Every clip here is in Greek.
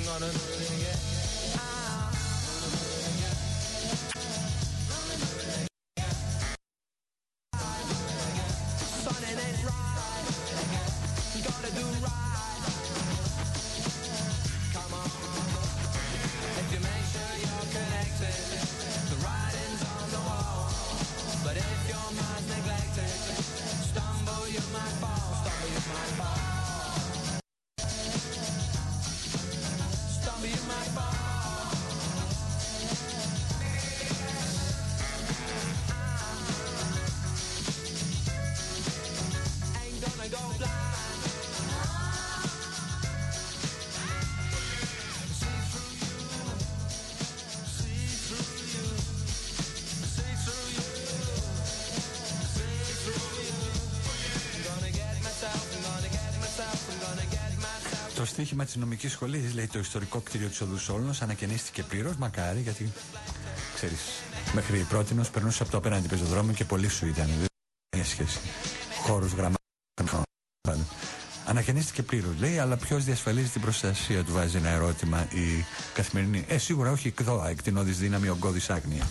gonna do it again. Son, it ain't right. You gotta do right. Come on. If you make sure you're connected, the writing's on the wall. But if your mind's neglected, stumble you might fall. Stumble you might fall. Stumble you might fall. Ain't gonna go blind. See through you. See through you. See through you. See through you. I'm gonna get myself. I'm gonna get myself. I'm gonna get myself. Το στοίχημα της νομικής σχολής, λέει, το ιστορικό κτίριο της Οδού Σόλωνος ανακαινίστηκε πλήρως, μακάρι, γιατί ξέρεις, μέχρι πρότινος περνούσε από το απέναντι πεζοδρόμιο και πολύ σου ήταν. Δεν είχε σχέση. Χώρους, γραμμάτων. Ανακαινίστηκε πλήρως, λέει, αλλά ποιος διασφαλίζει την προστασία του, βάζει ένα ερώτημα η Καθημερινή. Σίγουρα όχι ΚΔΟΑ, εκτινώδης δύναμη, ογκώδης άγνοια.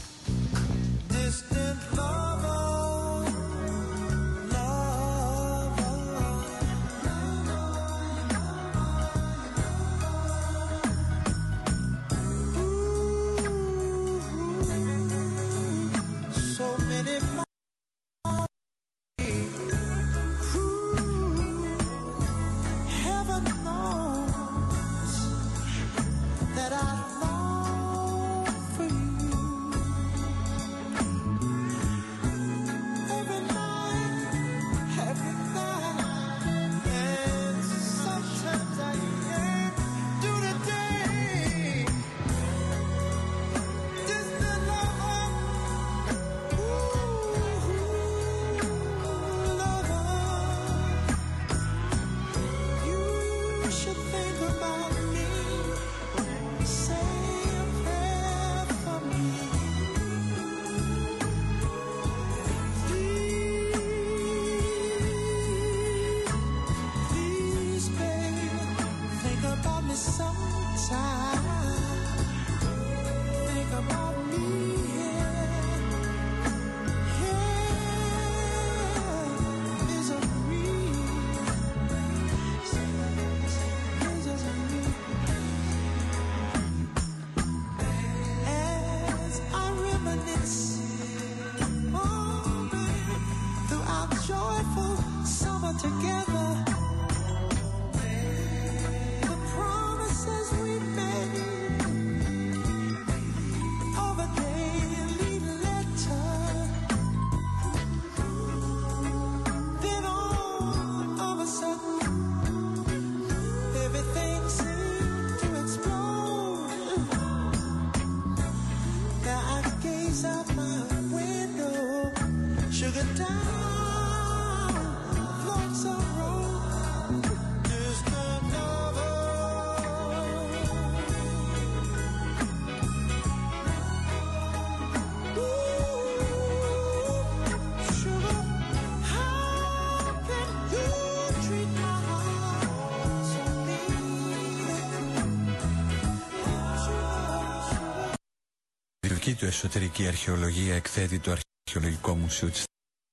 Του εσωτερική αρχαιολογία εκθέτει το Αρχαιολογικό Μουσείο της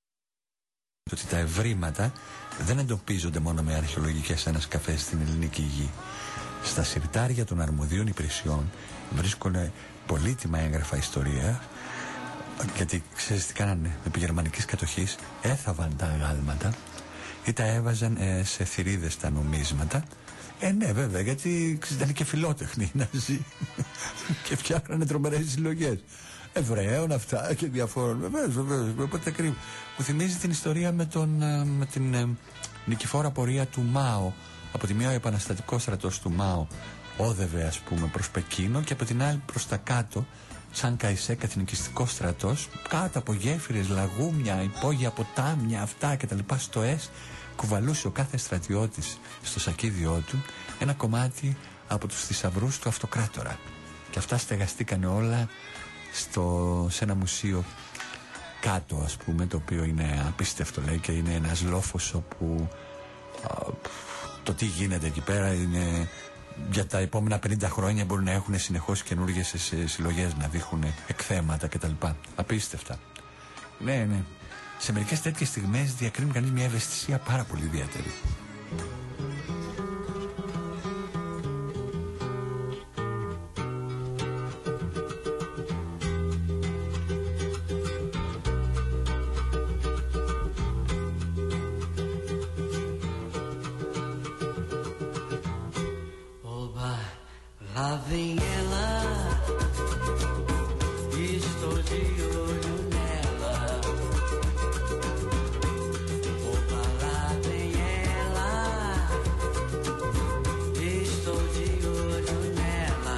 ότι τα ευρήματα δεν εντοπίζονται μόνο με αρχαιολογικές ανασκαφές στην ελληνική γη. Στα συρτάρια των αρμοδίων υπηρεσιών βρίσκονται πολύτιμα έγγραφα ιστορία, γιατί ξέρεις τι κάνανε επί γερμανικής κατοχής, έθαβαν τα αγάλματα ή τα έβαζαν σε θηρίδες τα νομίσματα. Ναι, βέβαια, γιατί ήταν και φιλότεχνοι να ζει και φτιάχνανε τρομερές συλλογές Εβραίων αυτά και διαφόρων. Βεβαίως, οπότε κρύβει. Μου θυμίζει την ιστορία με την νικηφόρα πορεία του Μάο. Από τη μία ο επαναστατικός στρατός του Μάο όδευε, ας πούμε, προς Πεκίνο, και από την άλλη προς τα κάτω, σαν Καϊσέκ, εθνικιστικός στρατός, κάτω από γέφυρες, λαγούμια, υπόγεια ποτάμια, αυτά κτλ. Στο ΕΣ κουβαλούσε ο κάθε στρατιώτης στο σακίδιό του ένα κομμάτι από τους θησαυρούς του αυτοκράτορα. Και αυτά στεγαστήκανε όλα σε ένα μουσείο κάτω, ας πούμε, το οποίο είναι απίστευτο, λέει, και είναι ένας λόφος όπου το τι γίνεται εκεί πέρα είναι για τα επόμενα 50 χρόνια μπορεί να έχουν συνεχώς καινούργιες συλλογές, να δείχνουν εκθέματα κτλ. Απίστευτα. Ναι. Σε μερικές τέτοιες στιγμές διακρίνει κανείς μια ευαισθησία πάρα πολύ ιδιαίτερη. Lá vem ela, estou de olho nela. Opa, lá vem ela, estou de olho nela.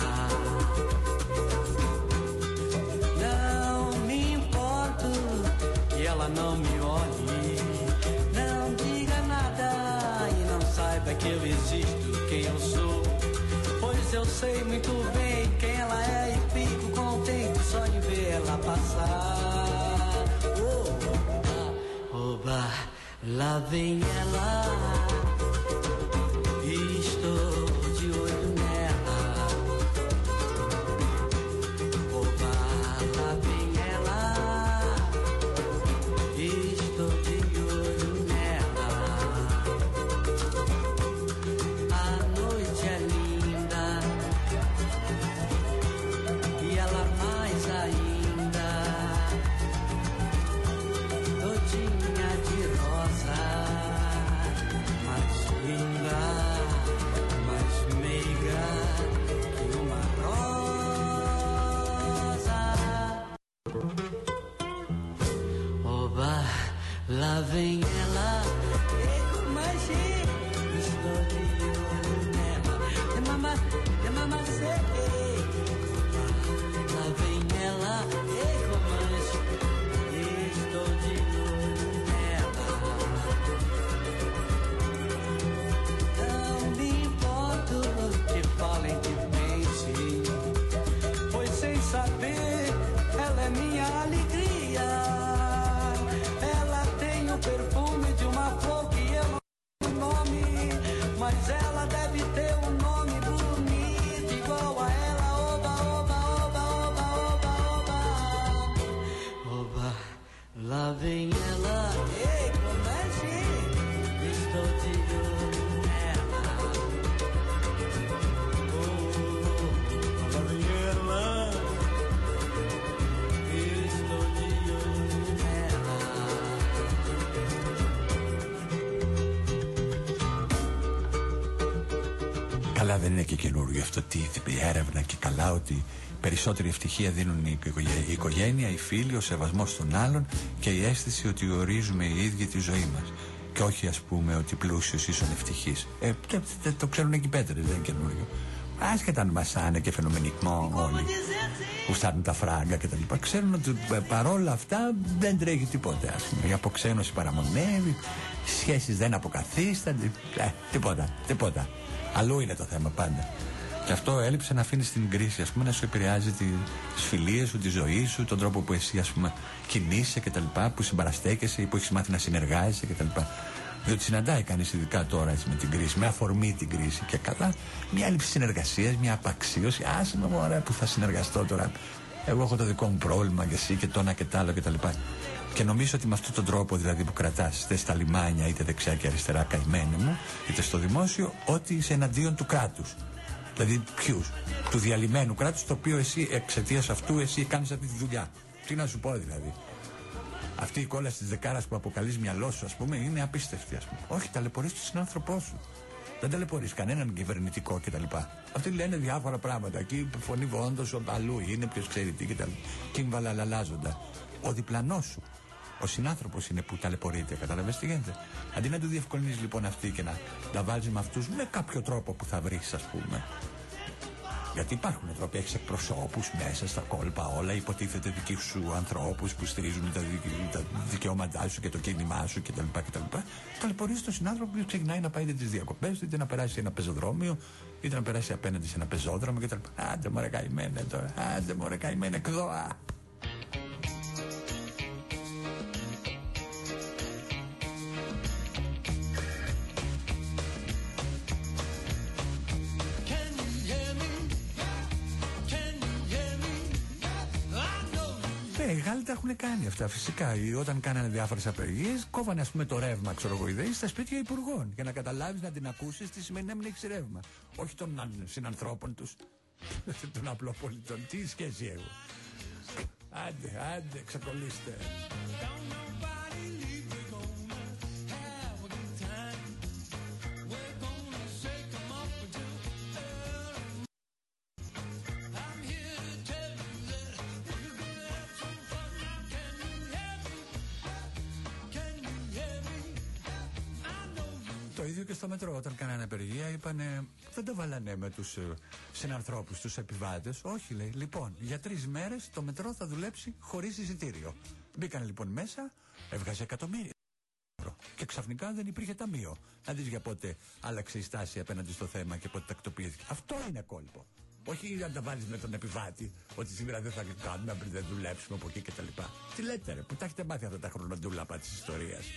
Não me importo que ela não me olhe, não diga nada e não saiba que eu existo, quem eu sou. Eu sei muito bem quem ela é e fico contente só de ver ela passar. Oba, lá vem ela, estou de olho nela. Oba, lá vem ela, estou de olho nela. A noite é linda e ela mais ainda, todinha de rosa, mais linda, mais meiga que uma rosa. Oba, lá vem ela, e com magia, estou de olho nela. É mamacê. Lá vem ela, e romance, estou de olho nela. Não me importo que falem que pense, pois sem saber, ela é minha alegria. Ela tem o perfume de uma flor que eu não tenho nome, mas ela deve ter um nome bonito igual a ela. Lá vem ela, ei, como é que estou de olho nela. Lá vem ela, estou de olho nela. Καλά, δεν είναι και καινούργιο αυτό. Η έρευνα και καλά ότι περισσότερη ευτυχία δίνουν η οικογένεια, οι φίλοι, ο σεβασμός των άλλων και η αίσθηση ότι ορίζουμε οι ίδιοι τη ζωή μας. Και όχι, ας πούμε, ότι πλούσιος ίσον ευτυχής. Το ξέρουν εκεί πέτρες, δεν είναι καινούργιο. Άσχετα αν μασάνε και φαινομενικό όλοι που φτάνουν τα φράγκα κτλ. Ξέρουν ότι παρόλα αυτά δεν τρέχει τίποτε. Ας πούμε. Η αποξένωση παραμονεύει, οι σχέσεις δεν αποκαθίστανται. Τίποτα. Αλλού είναι το θέμα πάντα. Και αυτό έλειψε να αφήνει την κρίση, ας πούμε, να σου επηρεάζει τις φιλίες σου, τη ζωή σου, τον τρόπο που εσύ, ας πούμε, κινείσαι κτλ. Που συμπαραστέκεσαι ή που έχεις μάθει να συνεργάζεσαι κτλ. Διότι συναντάει κανείς, ειδικά τώρα έτσι, με την κρίση, με αφορμή την κρίση και καλά, μια έλλειψη συνεργασίας, μια απαξίωση. Άσε με μωρέ που θα συνεργαστώ τώρα. Εγώ έχω το δικό μου πρόβλημα και εσύ και το ένα και το άλλο κτλ. Και νομίζω ότι με αυτόν τον τρόπο δηλαδή που κρατάς, είτε στα λιμάνια, είτε δεξιά και αριστερά, καημένοι μου, είτε στο δημόσιο, ότι είσαι εναντίον του κράτους. Δηλαδή ποιους? Του διαλυμένου κράτους, το οποίο εσύ εξαιτίας αυτού εσύ κάνεις αυτή τη δουλειά. Τι να σου πω δηλαδή. Αυτή η κόλλα της δεκάρας που αποκαλείς μυαλό σου, ας πούμε, είναι απίστευτη, ας πούμε. Όχι, ταλαιπωρείς τον συνάνθρωπό σου. Δεν ταλαιπωρείς κανέναν κυβερνητικό κτλ. Αυτοί λένε διάφορα πράγματα. Εκεί φωνή βόντος, αλλού είναι, ποιος ξέρει τι κτλ. Και βαλαλαλάζοντα. Ο διπλανός σου, ο συνάνθρωπος είναι που ταλαιπωρείται. Καταλαβαίνεις τι γίνεται. Αντί να του διευκολύνεις λοιπόν αυτή και να τα βάλεις με αυτούς με κάποιο τρόπο που θα βρεις, ας πούμε. Γιατί υπάρχουν τρόποι, έχεις εκπροσώπους μέσα στα κόλπα όλα, υποτίθεται δικοί σου ανθρώπους που στηρίζουν τα δικαιώματά σου και το κίνημά σου κτλ. Ταλαιπωρείς τον συνάνθρωπο που ξεκινάει να πάει είτε τις διακοπές, είτε να περάσει ένα πεζοδρόμιο, είτε να περάσει απέναντι σε ένα πεζόδρομο κτλ. Άντε μωρέ καημένε τώρα, άντε μωρέ καημένε εκδόα. Can Γάλλοι τα έχουν κάνει αυτά φυσικά. Όταν κάνανε διάφορες απεργίες, κόβανε ας πούμε το ρεύμα, ξέρω εγώ, ιδέες στα σπίτια υπουργών. Για να καταλάβεις, να την ακούσεις, τι σημαίνει να μην έχεις ρεύμα. Όχι των συνανθρώπων τους, των απλοπολιτών. Τι σχέση έχω. Άντε, ξεκολλήστε. Το ίδιο και στο μετρό. Όταν κάνανε απεργία, είπανε. Δεν τα βάλανε με τους συνανθρώπους, τους επιβάτες. Όχι, λέει. Λοιπόν, για 3 μέρες το μετρό θα δουλέψει χωρίς εισιτήριο. Μπήκαν λοιπόν μέσα, έβγαζε εκατομμύρια ευρώ. Και ξαφνικά δεν υπήρχε ταμείο. Να δεις για πότε άλλαξε η στάση απέναντι στο θέμα και πότε τακτοποιήθηκε. Αυτό είναι κόλπο. Όχι να τα βάλεις με τον επιβάτη, ότι σήμερα δεν θα κάνουμε, δεν δουλέψουμε από εκεί κτλ. Τι λέτε, ρε, που τα έχετε μάθει αυτά τα χρονοτούλαπα της ιστορίας.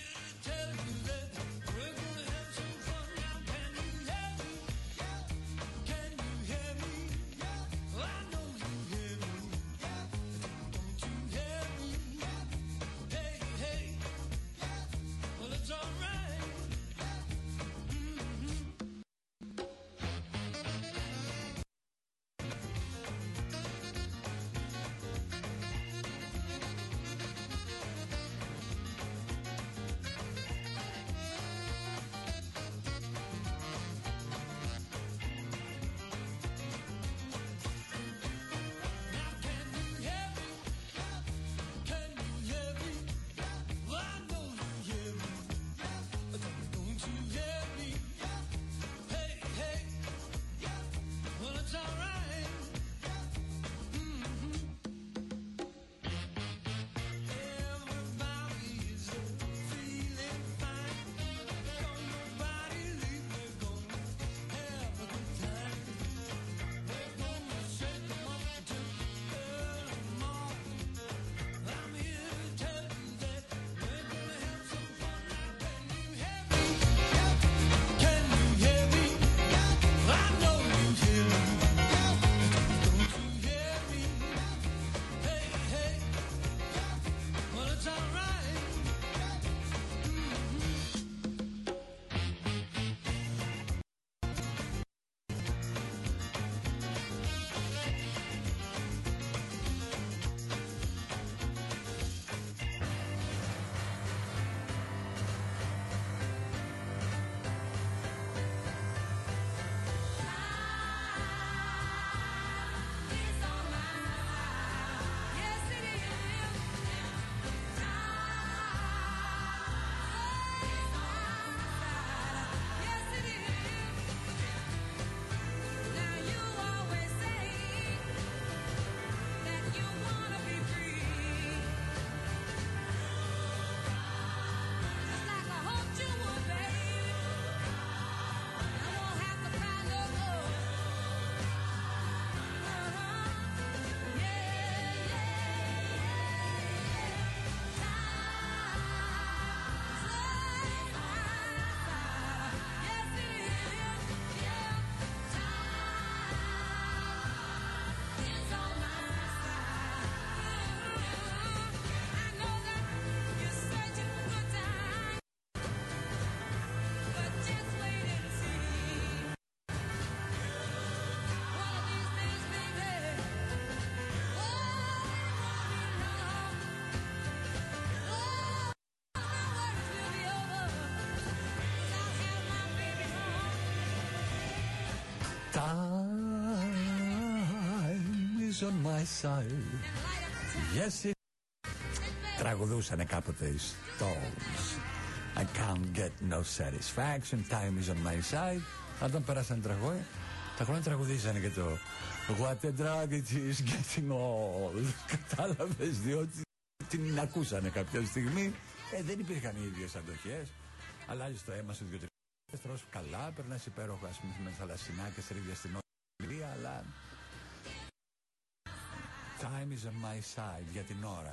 Time is on my side. Yes, it... Τραγουδούσανε κάποτε οι Stones. I can't get no satisfaction. Time is on my side. Όταν πέρασαν τραγούδια, τα χρόνια τραγουδήσανε και το What a drag it is getting old. Κατάλαβες, διότι την ακούσανε κάποια στιγμή. Δεν υπήρχαν οι ίδιες αντοχές. Αλλάζει το αίμα σου 2-3 τρως καλά, περνάς υπέροχα, ας πούμε, με θαλασσινάκια στρίδια στην όλη, αλλά time is on my side για την ώρα.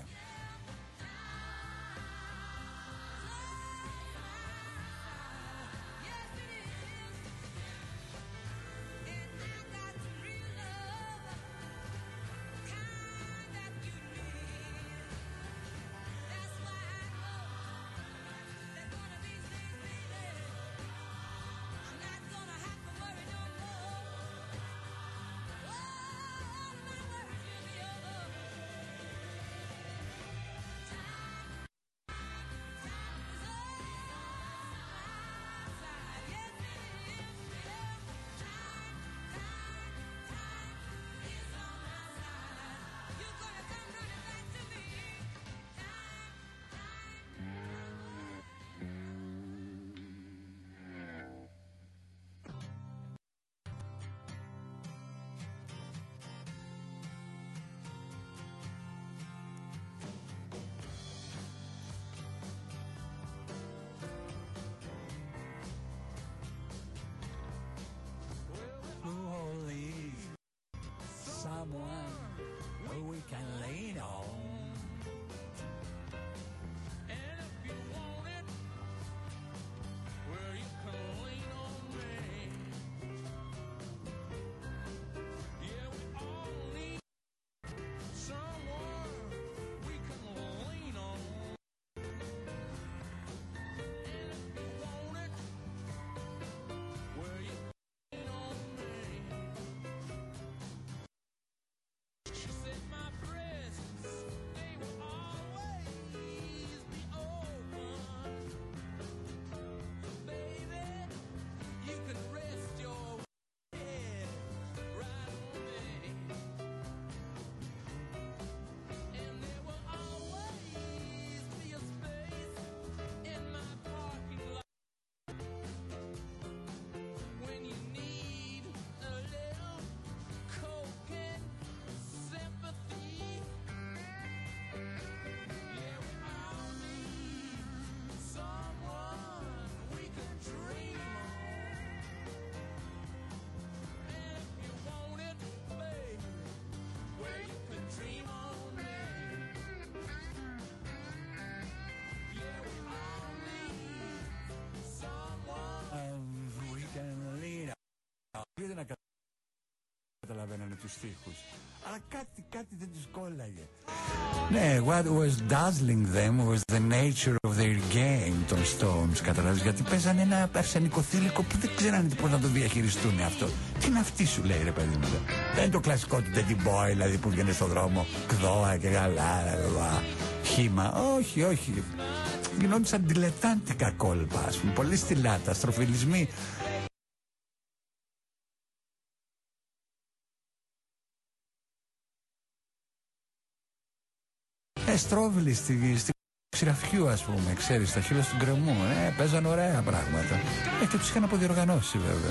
someone we can lean on. And if you want it, well, you can lean on me. Yeah, we all need someone we can lean on. And if you want it, well, you can lean on me. She said my presents, they will always be open. Baby, you can rest your head right on me. And there will always be a space in my parking lot when you need a little coke and sympathy. Yeah, we all need someone we can dream on. And if you want it, baby, well, you can dream on me. Yeah, we all need someone. We can lean on. Γιατί να καταλαβαίνανε τους στίχους, αλλά κάτι δεν τους κόλλαγε. Ναι, what was dazzling them was the nature of their game των Stones, καταλάβεις, γιατί παίζανε ένα αρσενικοθήλικο που δεν ξέρανε πώς να το διαχειριστούν αυτό. Τι είναι αυτή, σου λέει, ρε παιδί μου. Δεν είναι το κλασικό του Teddy Boy, δηλαδή που βγαίνει στον δρόμο κδόα και γαλά, χύμα. Όχι. Γινόντουσαν διλετάντικα κόλπα, ας πούμε, πολύ στυλάτα, στροφιλισμοί. Στρόβιλοι στη Ξηραφιού, ας πούμε, ξέρεις, στα χείλος του γκρεμού. Παίζαν ωραία πράγματα. Και τους είχαν αποδιοργανώσει, βέβαια.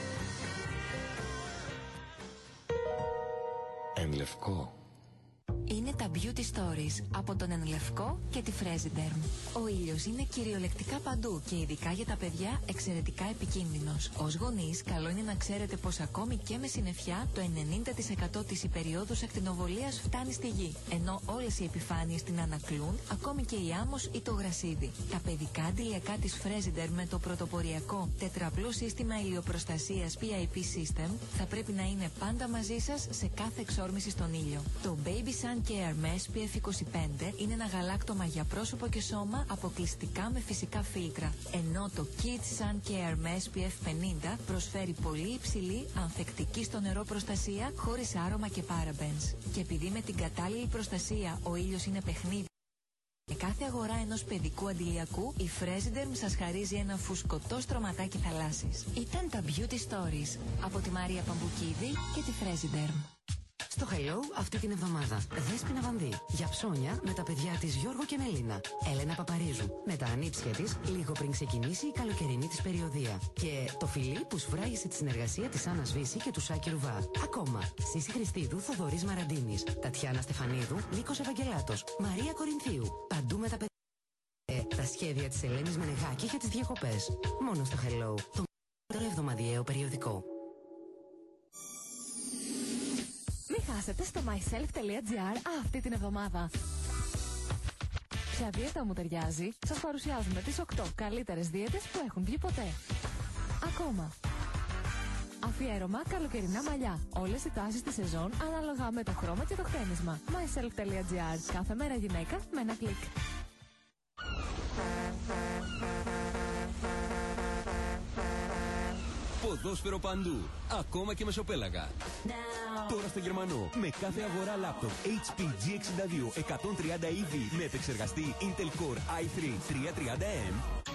εν λευκό. Είναι τα Beauty Stories από τον Ενλευκό και τη Fresiderm. Ο ήλιος είναι κυριολεκτικά παντού και ειδικά για τα παιδιά εξαιρετικά επικίνδυνος. Ως γονείς, καλό είναι να ξέρετε πως ακόμη και με συννεφιά το 90% της υπεριόδους ακτινοβολίας φτάνει στη γη. Ενώ όλες οι επιφάνειες την ανακλούν, ακόμη και η άμμος ή το γρασίδι. Τα παιδικά αντιλιακά της Fresiderm με το πρωτοποριακό τετραπλό σύστημα ηλιοπροστασίας PIP System θα πρέπει να είναι πάντα μαζί σας σε κάθε εξόρμηση στον ήλιο. Το Baby Sun Care με SPF 25 είναι ένα γαλάκτωμα για πρόσωπο και σώμα αποκλειστικά με φυσικά φίλτρα. Ενώ το Kids Sun Care με SPF 50 προσφέρει πολύ υψηλή ανθεκτική στο νερό προστασία χωρίς άρωμα και parabens. Και επειδή με την κατάλληλη προστασία ο ήλιος είναι παιχνίδι, με κάθε αγορά ενός παιδικού αντιλιακού, η Fresiderm σας χαρίζει ένα φουσκωτό στρωματάκι θαλάσσης. Ήταν τα Beauty Stories από τη Μαρία Παμπουκίδη και τη Fresiderm. Στο Hello αυτή την εβδομάδα Δέσποινα Βανδύ για ψώνια με τα παιδιά της Γιώργο και Μελίνα. Έλενα Παπαρίζου με τα ανήψια της λίγο πριν ξεκινήσει η καλοκαιρινή της περιοδεία. Και το φιλί που σφράγισε τη συνεργασία της Άννας Βύση και του Σάκη Ρουβά. Ακόμα Σύση Χριστίδου, Θοδωρής Μαραντίνης, Τατιάνα Στεφανίδου, Νίκος Ευαγγελάτος, Μαρία Κορινθίου. Παντού με τα παιδιά. Τα σχέδια της Ελένης Μενεγάκη για τις διακοπές. Μόνο στο Hello, το μεγαλύτερο εβδομαδιαίο περιοδικό. Μην χάσετε στο myself.gr αυτή την εβδομάδα. Ποια δίαιτα μου ταιριάζει? Σας παρουσιάζουμε τις 8 καλύτερες δίαιτες που έχουν βγει ποτέ. Ακόμα. Αφιέρωμα καλοκαιρινά μαλλιά. Όλες οι τάσεις της σεζόν ανάλογα με το χρώμα και το χτένισμα. myself.gr. Κάθε μέρα γυναίκα με ένα κλικ. Ποδόσφαιρο παντού, ακόμα και μεσοπέλαγα. Τώρα στο Γερμανό, με κάθε αγορά λάπτοπ HP G62 130 EV με επεξεργαστή Intel Core i3 330M,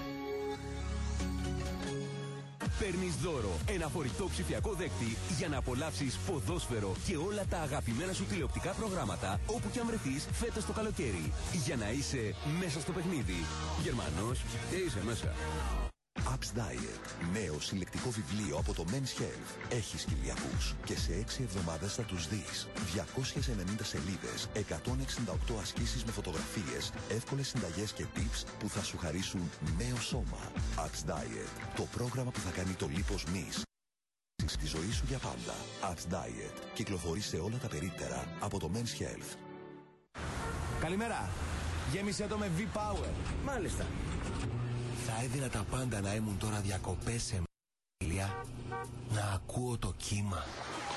παίρνεις δώρο ένα φορητό ψηφιακό δέκτη για να απολαύσεις ποδόσφαιρο και όλα τα αγαπημένα σου τηλεοπτικά προγράμματα όπου και αν βρεθείς φέτος το καλοκαίρι. Για να είσαι μέσα στο παιχνίδι. Γερμανός και είσαι μέσα. Abs Diet. Νέο συλλεκτικό βιβλίο από το Men's Health. Έχει κοιλιακούς και σε 6 εβδομάδες θα τους δεις. 290 σελίδες, 168 ασκήσεις με φωτογραφίες, εύκολες συνταγές και tips που θα σου χαρίσουν νέο σώμα. Abs Diet. Το πρόγραμμα που θα κάνει το λίπος μυς στη ζωή σου για πάντα. Abs Diet. Κυκλοφορεί σε όλα τα περίπτερα από το Men's Health. Καλημέρα. Γέμισε το με V-Power. Μάλιστα. Θα έδινα τα πάντα να ήμουν τώρα διακοπές σε μ***λια, να ακούω το κύμα.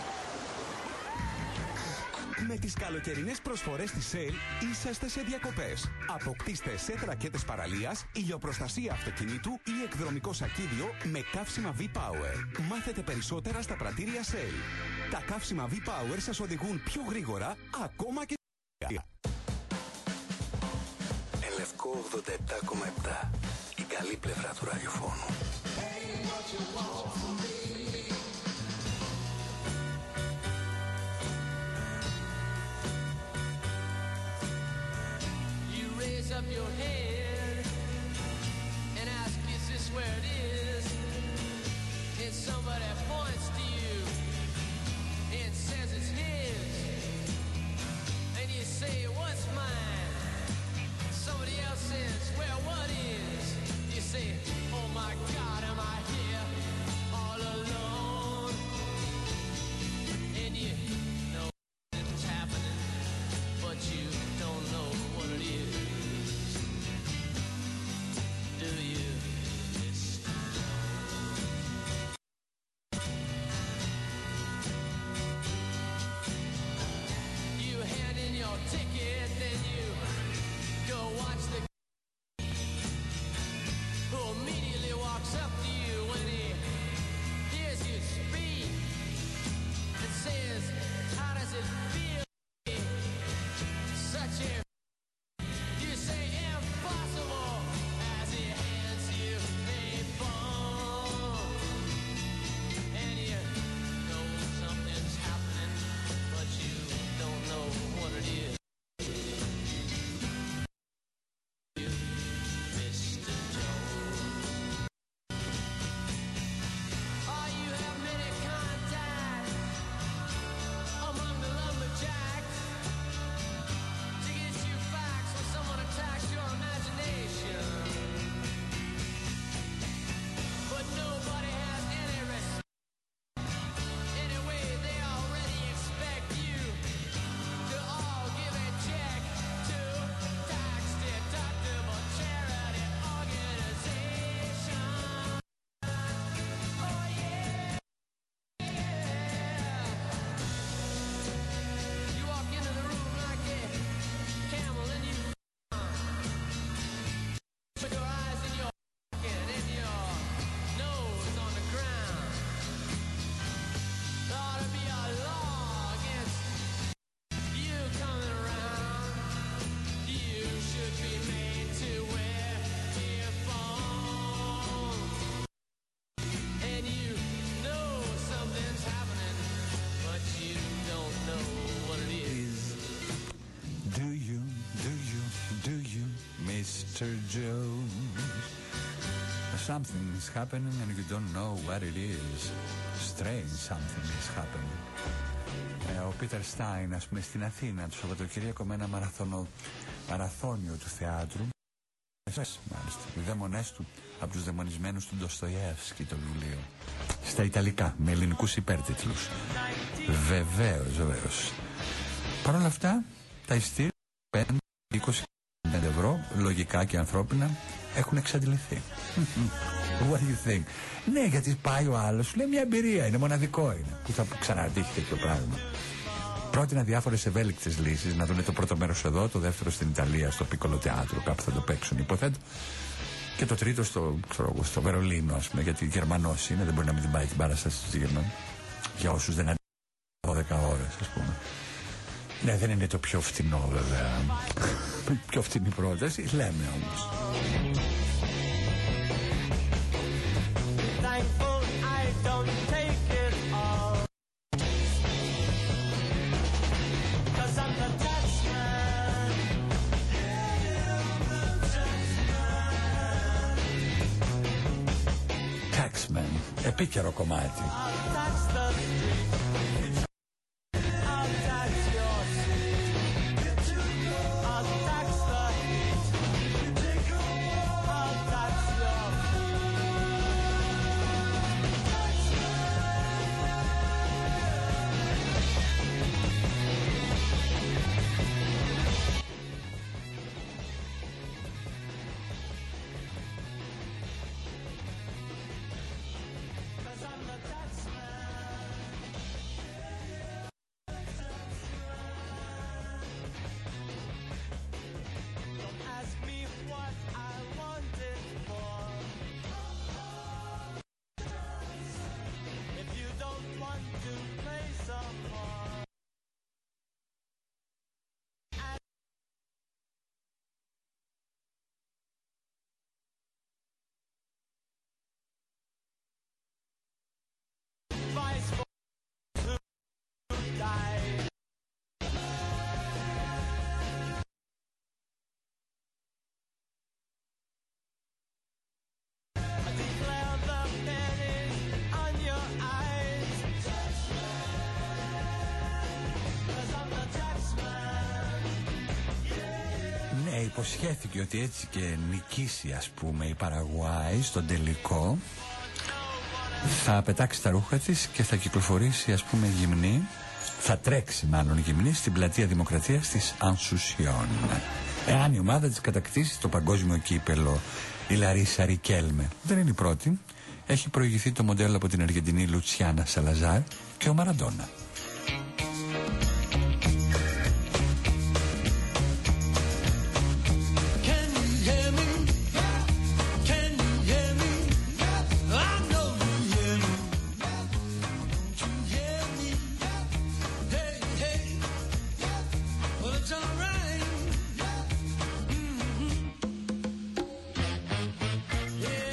Με τις καλοκαιρινές προσφορές της Shell είσαστε σε διακοπές. Αποκτήστε σετ ρακέτες παραλίας, ηλιοπροστασία αυτοκινήτου ή εκδρομικό σακίδιο με καύσιμα V-Power. Μάθετε περισσότερα στα πρατήρια Shell. Τα καύσιμα V-Power σας οδηγούν πιο γρήγορα, ακόμα και... Ελευκό 87,7. Η καλή πλευρά του ραδιοφώνου. You raise up your head and ask, is this where it is? And somebody points to you and says it's his. And you say, what's mine? Somebody else says, well, what is? You say, oh my God, am I here all alone? And you know it's happening, but you don't know what it is. Jones. Something is happening and you don't know what it is. Strange something is happening. Ο Πίτερ Στάιν, ας πούμε, στην Αθήνα το Σαββατοκύριακο με ένα μαραθώνιο του θεάτρου. Μάλιστα, οι δαίμονές του από τους δαιμονισμένους του Ντοστοιεύσκη, το βιβλίο. Στα Ιταλικά, με ελληνικούς υπέρτιτλους. Βεβαίως. Παρ' όλα αυτά, τα ειστήρια 5-20 ευρώ, λογικά και ανθρώπινα, έχουν εξαντληθεί. What do you think? Ναι, γιατί πάει ο άλλος, σου λέει μια εμπειρία, είναι μοναδικό είναι, που θα ξανατύχει τέτοιο πράγμα. Πρότεινα διάφορες ευέλικτες λύσεις, να δουν το πρώτο μέρος εδώ, το δεύτερο στην Ιταλία, στο Πίκολο Θεάτρο, κάπου θα το παίξουν, υποθέτω. Και το τρίτο στο Βερολίνο, ας πούμε, γιατί Γερμανός είναι, δεν μπορεί να μην την πάει την παράσταση στη Γερμανία. Για όσους δεν αντέχουν 12 ώρες, ας πούμε. Ναι, δεν είναι το πιο φτηνό, βέβαια. Πιο φτηνή πρόταση, λέμε όμως. Taxman, επίκαιρο κομμάτι. Υποσχέθηκε ότι έτσι και νικήσει, ας πούμε, η Παραγουάη στον τελικό, θα πετάξει τα ρούχα της και θα κυκλοφορήσει, ας πούμε, γυμνή, θα τρέξει μάλλον γυμνή στην πλατεία Δημοκρατίας της Ανσουσιόν, εάν η ομάδα της κατακτήσει το παγκόσμιο κύπελο. Η Λαρίσα Ρικέλμε δεν είναι η πρώτη, έχει προηγηθεί το μοντέλο από την Αργεντινή Λουτσιάνα Σαλαζάρ και ο Μαραντόνα.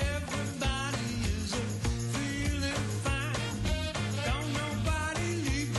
Nobody leave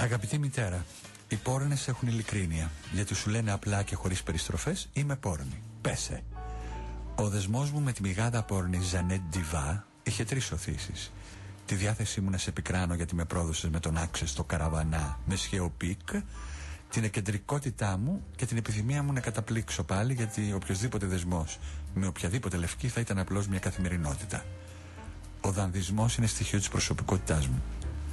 Αγαπητή μητέρα, οι πόρνες έχουν ειλικρίνεια, γιατί σου λένε απλά και χωρίς περιστροφές είμαι πόρνη. Πέσε. Ο δεσμός μου με τη μηγάδα πόρνη Ζανέτ Ντιβά είχε 3 οθήσεις. Τη διάθεσή μου να σε επικράνω γιατί με πρόδωσες με τον άξε στο καραβανά με σχεοπίκ, την εκεντρικότητά μου και την επιθυμία μου να καταπλήξω πάλι, γιατί οποιοδήποτε δεσμός με οποιαδήποτε λευκή θα ήταν απλώς μια καθημερινότητα. Ο δανδισμός είναι στοιχείο της προσωπικότητάς μου.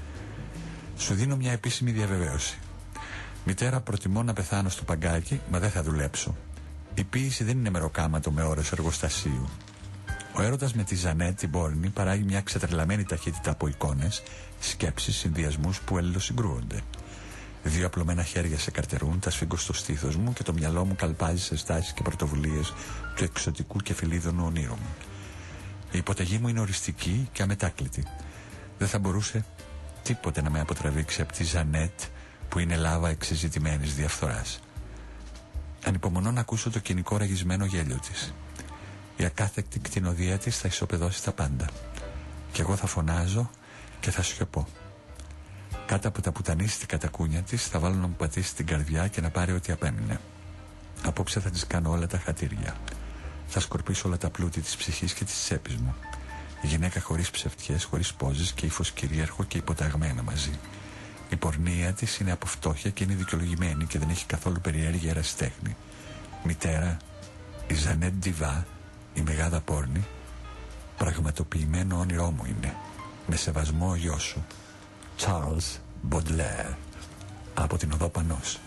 Σου δίνω μια επίσημη διαβεβαίωση. Μητέρα, προτιμώ να πεθάνω στο παγκάκι, μα δεν θα δουλέψω. Η ποίηση δεν είναι μεροκάματο με ώρες εργοστασίου. Ο έρωτας με τη Ζανέτ την πόρνη παράγει μια ξετρελαμένη ταχύτητα από εικόνες, σκέψεις, συνδυασμούς που αλληλοσυγκρούονται. 2 απλωμένα χέρια σε καρτερούν, τα σφίγγω στο στήθος μου και το μυαλό μου καλπάζει σε στάσεις και πρωτοβουλίες του εξωτικού και φιλίδωνου ονείρου μου. Η υποταγή μου είναι οριστική και αμετάκλητη. Δεν θα μπορούσε τίποτε να με αποτραβήξει από τη Ζανέτ, που είναι λάβα εξεζητημένης διαφθοράς. Ανυπομονώ να ακούσω το κοινικό ραγισμένο γέλιο της. Η ακάθεκτη κτηνοδία της θα ισοπεδώσει τα πάντα. Κι εγώ θα φωνάζω και θα σιωπώ. Κάτω από τα πουτανίστικα τα κούνια της θα βάλω να μου πατήσει την καρδιά και να πάρει ό,τι απέμεινε. Απόψε θα της κάνω όλα τα χατήρια. Θα σκορπίσω όλα τα πλούτη της ψυχής και της τσέπης μου. Η γυναίκα χωρίς ψευτιές, χωρίς πόζες και ύφος κυρίαρχο και υποταγμένα μαζί. Η πορνεία της είναι από φτώχεια και είναι δικαιολογημένη και δεν έχει καθόλου περιέργεια ερασιτέχνη. Μητέρα, η Ζανέτ Ντιβά, η μεγάδα πόρνη, πραγματοποιημένο όνειρό μου είναι. Με σεβασμό ο γιος σου, Charles Baudelaire, από την Οδό Πανός.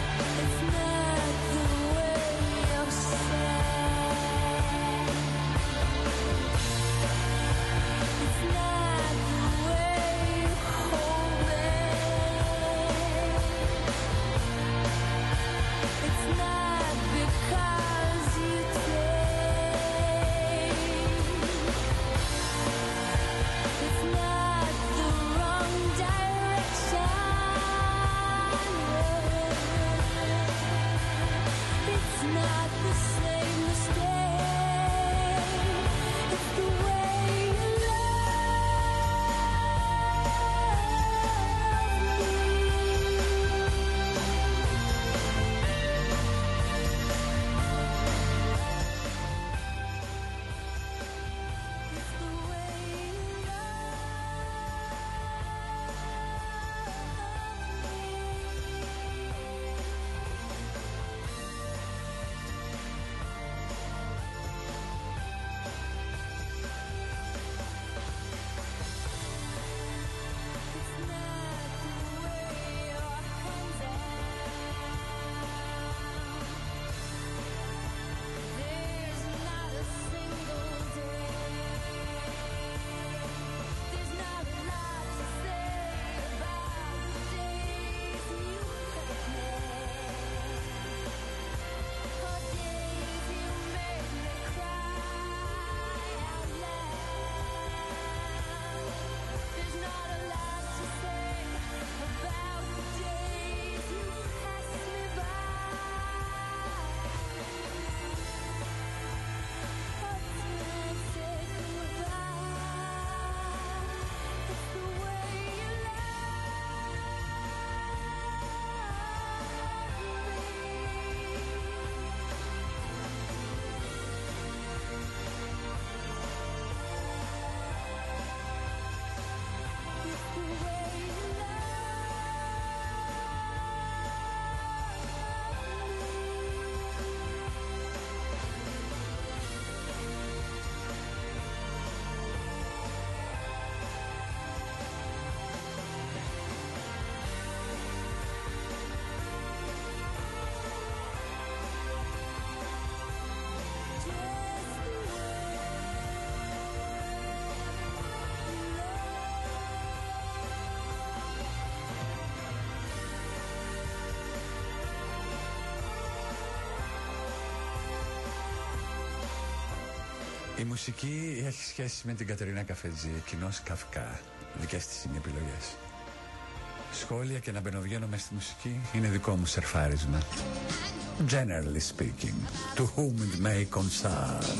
It's not the way you're sad. Η μουσική έχει σχέση με την Κατερίνα Καφετζή, κοινός Καυκά. Δικές της είναι οι επιλογές. Σχόλια και να μπαινοβγαίνω μες στη μουσική είναι δικό μου σερφάρισμα. Generally speaking, to whom it may concern.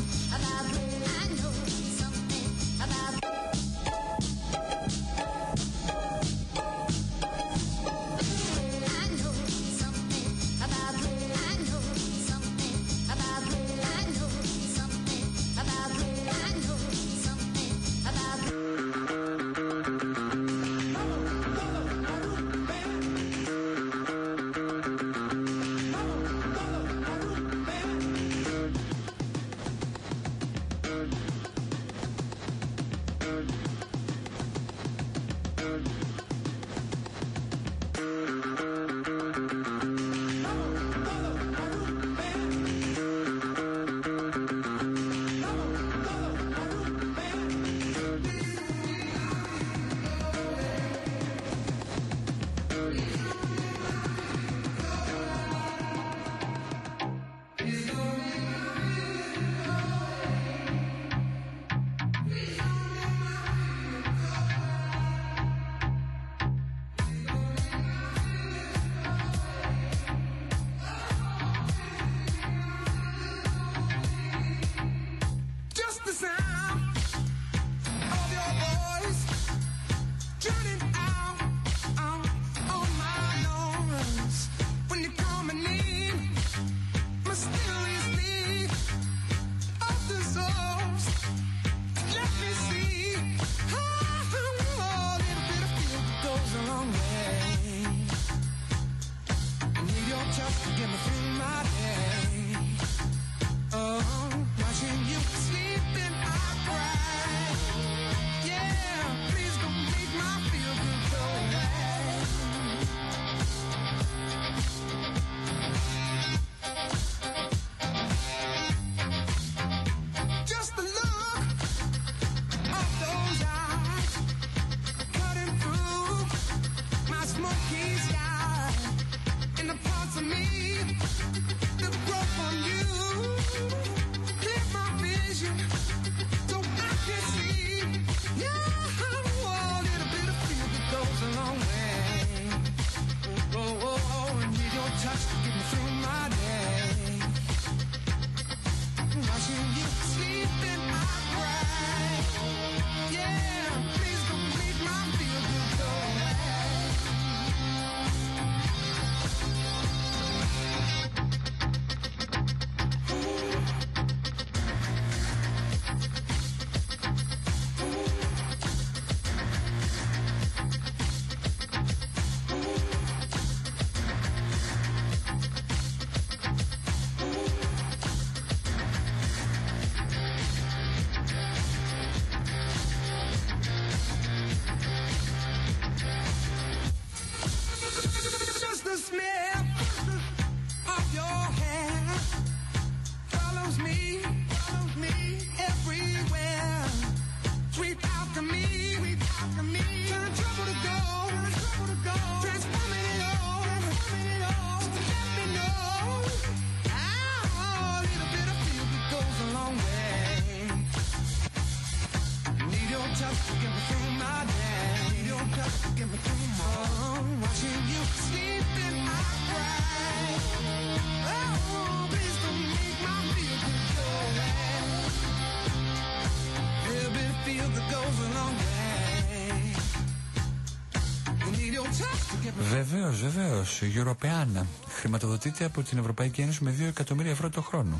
Βεβαίως, η Europeana χρηματοδοτείται από την Ευρωπαϊκή Ένωση με 2 εκατομμύρια ευρώ το χρόνο.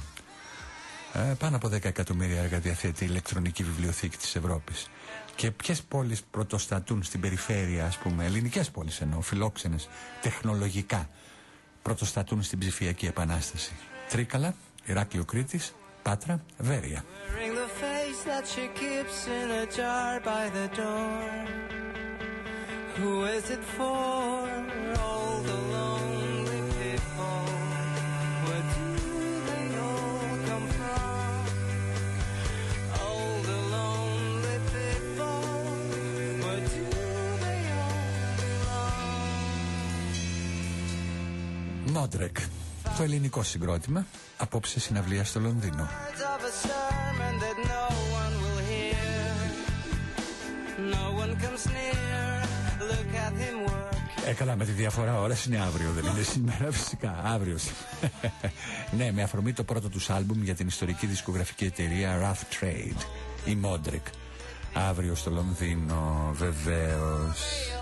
Πάνω από 10 εκατομμύρια έργα διαθέτει η ηλεκτρονική βιβλιοθήκη της Ευρώπης. Και ποιες πόλεις πρωτοστατούν στην περιφέρεια, ας πούμε, ελληνικές πόλεις εννοώ, φιλόξενες, τεχνολογικά, πρωτοστατούν στην ψηφιακή επανάσταση? Τρίκαλα, Ηράκλειο Κρήτης, Πάτρα, Βέρεια. Who is it for? All the lonely people. Where do they all come from? All the lonely people. Where do they all belong? Μόντρεκ, το ελληνικό συγκρότημα, απόψε συναυλία στο Λονδίνο. Words of a sermon that no No one comes near. Look at him work. Έκανα με τη διαφορά ώρας, είναι αύριο, δεν είναι σήμερα φυσικά, αύριο. Ναι, με αφορμή το πρώτο τους άλμπουμ για την ιστορική δισκογραφική εταιρεία Rough Trade, η Modric. Αύριο στο Λονδίνο, βεβαίως.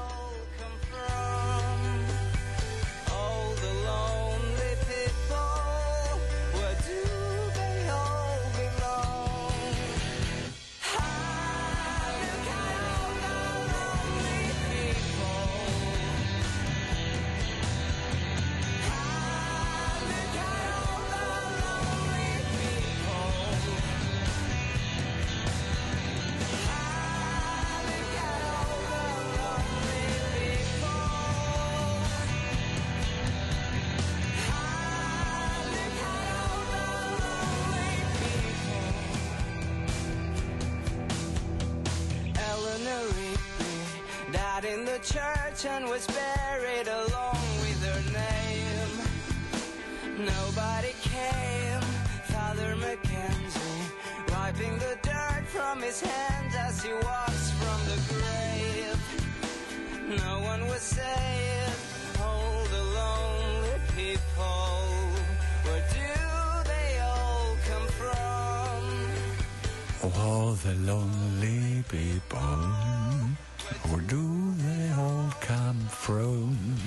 And was buried along with her name. Nobody came. Father Mackenzie wiping the dirt from his hands as he walks from the grave. No one was saved. All the lonely people. Where do they all come from? All the lonely people. Where do they all come from?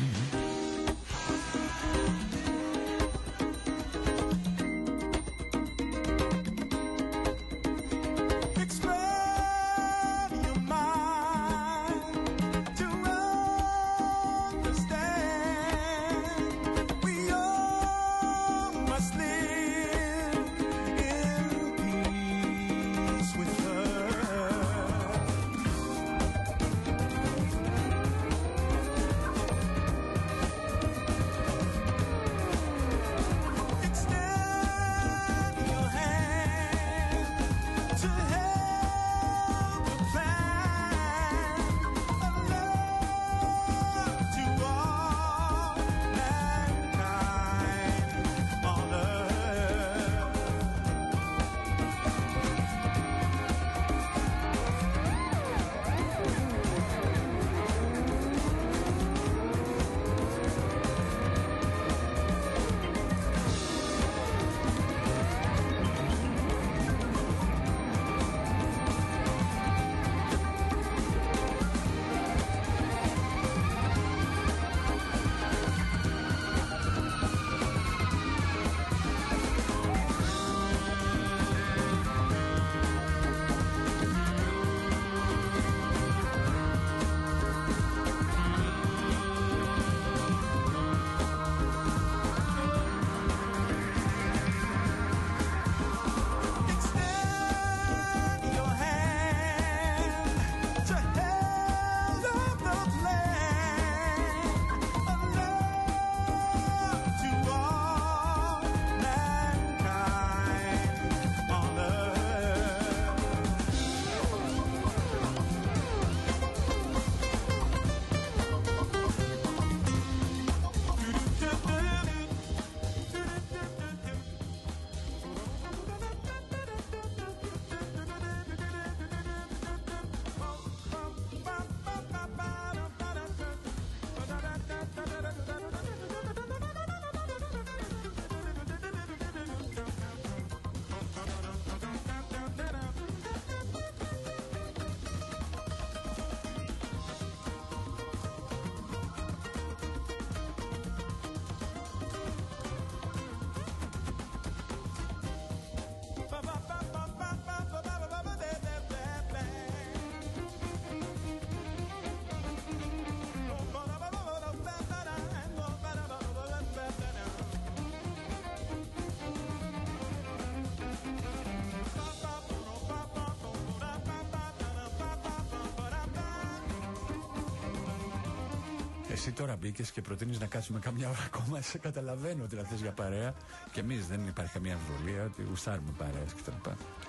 Εσύ τώρα μπήκες και προτείνεις να κάτσουμε καμιά ώρα ακόμα. Σε καταλαβαίνω ότι θα θες για παρέα. Και εμείς δεν υπάρχει καμία αμφιβολία ότι γουστάρουμε παρέες κτλ.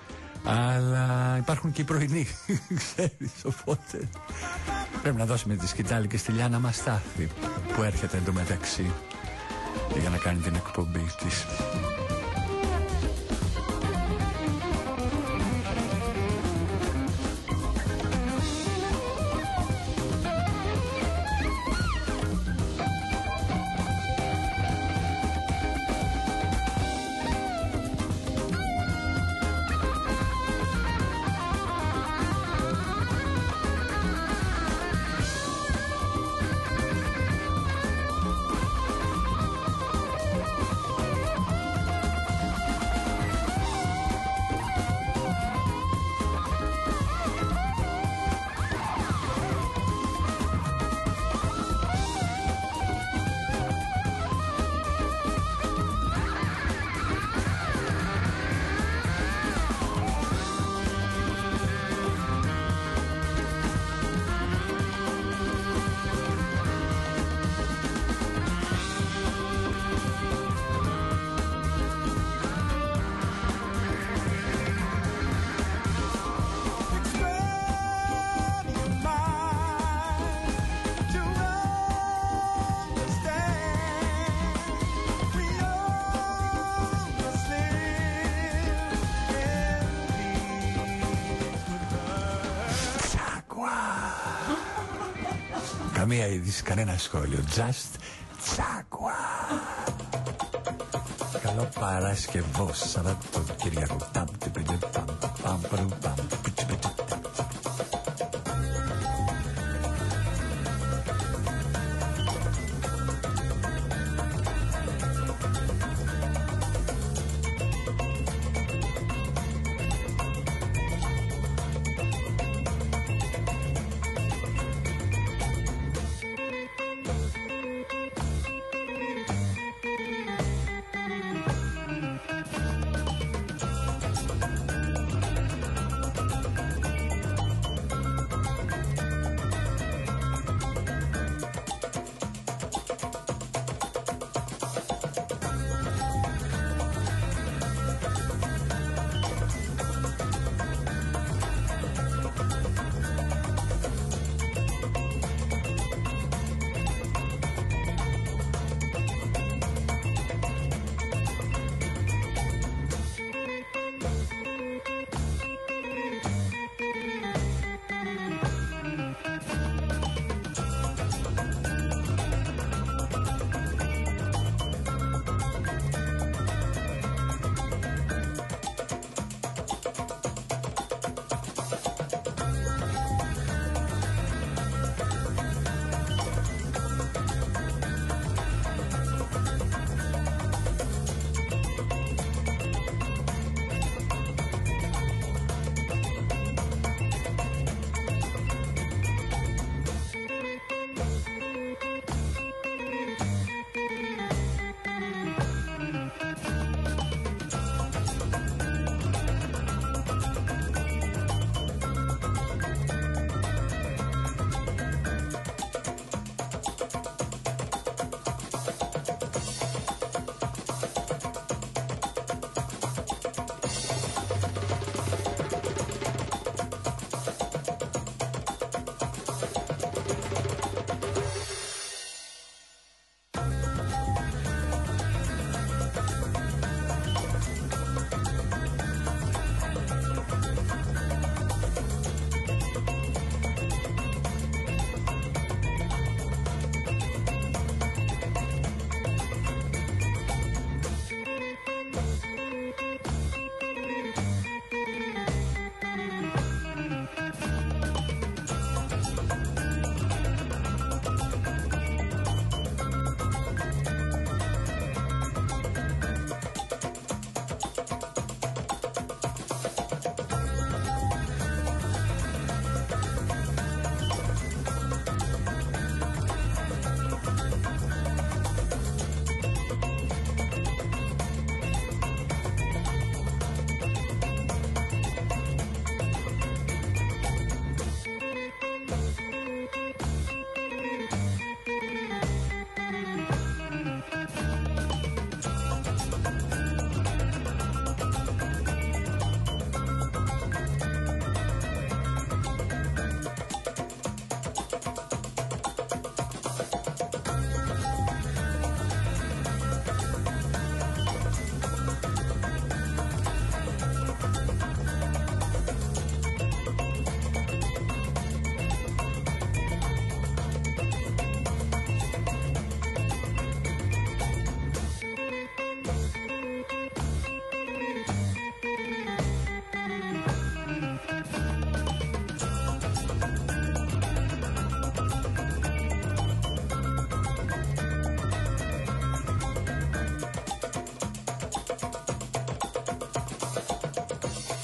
Αλλά υπάρχουν και οι πρωινοί, ξέρεις, οπότε πρέπει να δώσουμε τη σκητάλη και στη Λιάννα Μαστάθη που έρχεται εντωμεταξύ για να κάνει την εκπομπή της. Καμία είδηση, κανένα σχόλιο. Just Jaguar. Καλό Παρασκευό, Σαββατοκύριακο.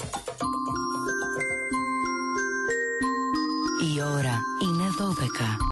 Η ώρα είναι 12.